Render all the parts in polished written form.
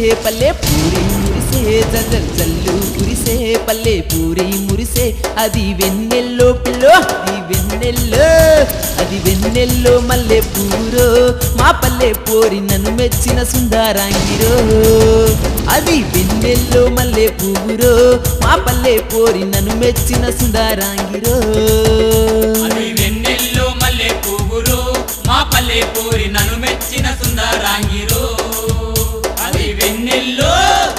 పల్లె పూరి మురిసే జల్ జల్లు కురిసే పల్లె పూరి మురిసే అది వెన్నెల్లో పిల్లో అది వెన్నెల్లో మల్లె పూరో మా పల్లె పోరి నన్ను మెచ్చిన సుందరాంగిరో అది వెన్నెల్లో మల్లె పూరో మా పల్లె పోరి నన్ను మెచ్చిన సుందరాంగిరో అది వెన్నెల్లో మల్లె పువ్వురో మా పల్లె పోరి నన్ను మెచ్చిన సుందరాంగిరో అది వెన్నెల్లో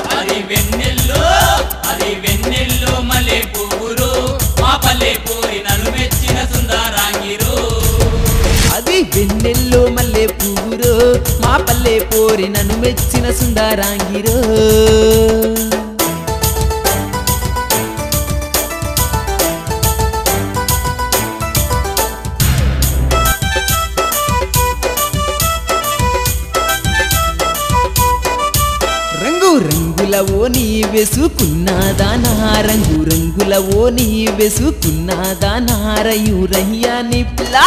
మల్లె పువ్వురో మా పల్లె పోరి నన్ను మెచ్చిన సుందరాంగిరో అది వెన్నెల్లో మల్లె పువ్వురో మా పల్లె పోరి నన్ను మెచ్చిన సుందరాంగిరో రంగుల ఓని వేసుకున్నదానా రంగుల ఓని వేసుకున్నదానా రయ్యాని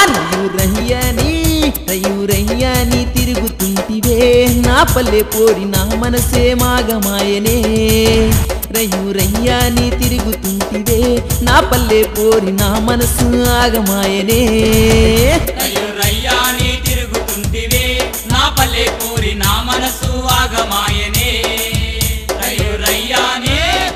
రయ్యాని తిరుగుతుంటివే నా పల్లె పోరి నా మనసే మాగమాయనే రయ్యాని తిరుగుతుంటివే నా పల్లె పోరి నా మనసు ఆగమాయనే రయ్యాని తిరుగుతుంటివే నా పల్లె పోరి నా మనసు ఆగమాయనే రయ్యాని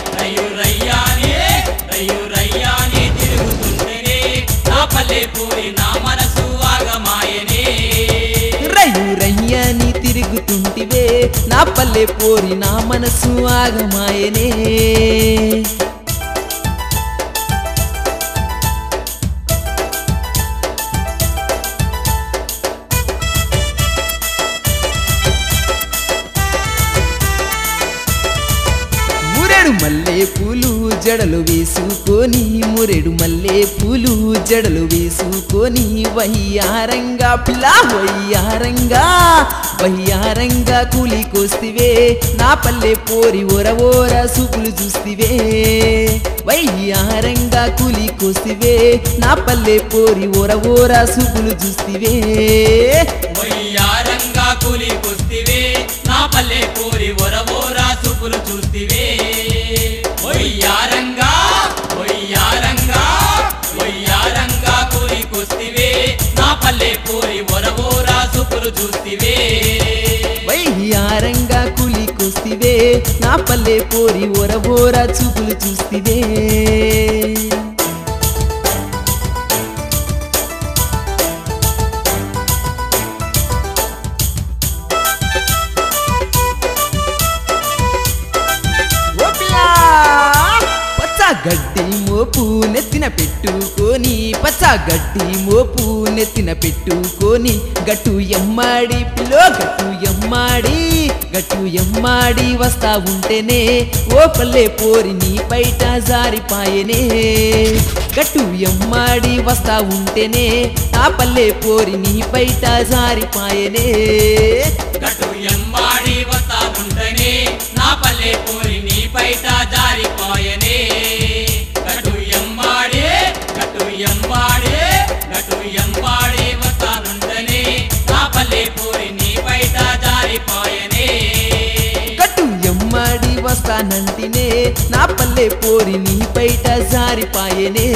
తిరుగుతుంటేనే నా పల్లె పోరి నా మనసు ఆగమాయనే రయ్యాని తిరుగుతుంటివే నా పల్లె పోరి నా మనసు ఆగమాయనే మల్లె పూలు జడలు వేసుకొని మురెడు మల్లె పూలు జడలు వేసుకొని వయ్యారంగా పిల్ల వయ్యారంగా కూలికొస్తివే నా పల్లె పోరి ఓర సూపులు చూస్తివే వయ్యారంగా కూలికొస్తివే నా పల్లె పోరి ఓర సూపులు చూస్తివే వయ్యారంగా కూలికొస్తివే నా పల్లె పోరి ఓర సూపులు చూస్తివే వయ్యారంగా కూలికొస్తివే నా పల్లె పోరి ఓర సూపులు చూస్తివే వయ్యారంగా కూలికొస్తివే నా పల్లె పోరి ఓర చూపులు చూస్తివే గడ్డి మోపు నెత్తిన పెట్టుకొని గడ్డి మోపు నెత్తిన పెట్టుకొని గట్టు ఎమ్మాడి పిల్లో గట్టు ఎమ్మాడి వస్తా ఉంటేనే ఓ పల్లె పోరి నీ బయట జారిపాయనే గట్టు ఎమ్మాడి వస్తా ఉంటేనే నా పల్లె పోరి నీ బయట జారిపాయనే గట్టు ఎమ్మాడి వస్తా ఉంటేనే నా పల్లె పోరి నీ బయట జారిపాయనే ఎంబాడే వస్తానుంటనే నా పల్లె పోరి నీ బయట జారిపాయనే గట్టు ఎమ్మాడి వస్తానంటినే నా పల్లె పోరి నీ బయట జారిపాయనే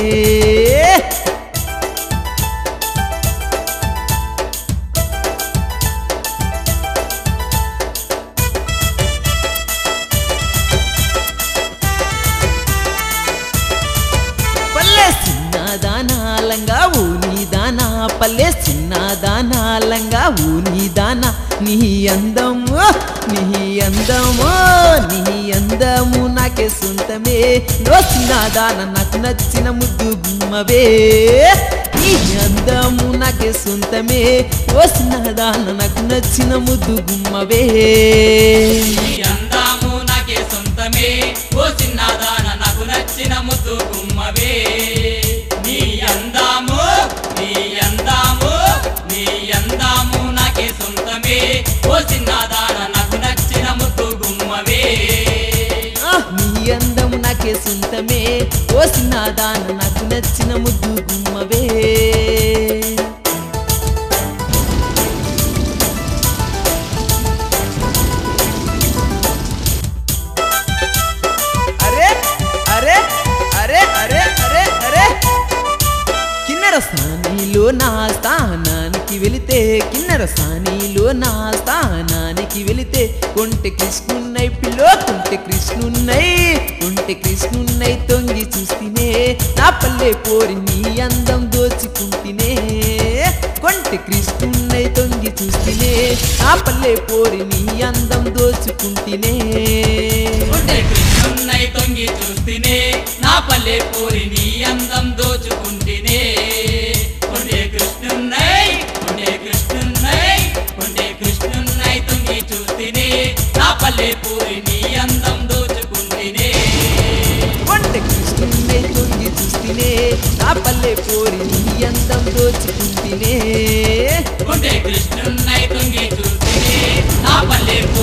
లంగా ఊని దానా పల్లె చిన్నదానా లంగా ఊని దానా నీ అందము నాకే సొంతమే నో చిన్నదానా నాకు నచ్చిన ముద్దు గుమ్మవే నీ అందము నాకే సొంతమే ఓ చిన్నదానా నాకు నచ్చిన ముద్దు గుమ్మవే అందము నాకే సొంతమే ఓ చిన్నదానా నాకు నచ్చిన ముద్దు గుమ్మవే అందము నాకే సొంతమే ఓ చిన్నదానా నాకు నచ్చిన ముద్దు గుమ్మవే నీ అందము నాకే సొంతమే ఓ చిన్నదానా నాకు నచ్చిన ముద్దు గుమ్మవే నా స్థానానికి వెళితే కిన్నెర సానిలో నా స్థానానికి వెళితే కొంటె కృష్ణున్నై పిల్లో కొంటె కృష్ణున్నై తొంగి చూస్తేనే నా పల్లె పోరి నీ అందం దోచుకుంటేనే కొంటె కృష్ణున్నై తొంగి చూస్తేనే నా పల్లె పోరి నీ అందం దోచుకుంటేనే కొంటే కృష్ణున్నై తొంగి చూస్తేనే నా పల్లె పోరి నీ అందం దోచుకుంటేనే కొంటే కృష్ణున్నై తొంగి చూస్తేనే నా పల్లె పోరి నీ అందం దోచుకుంటేనే కొంటె కృష్ణున్నై తొంగి చూస్తేనే నా పల్లె పోరి నీ అందం దోచుకుంటేనే కొంటే కృష్ణున్నై తొంగి చూస్తేనే నా పల్లె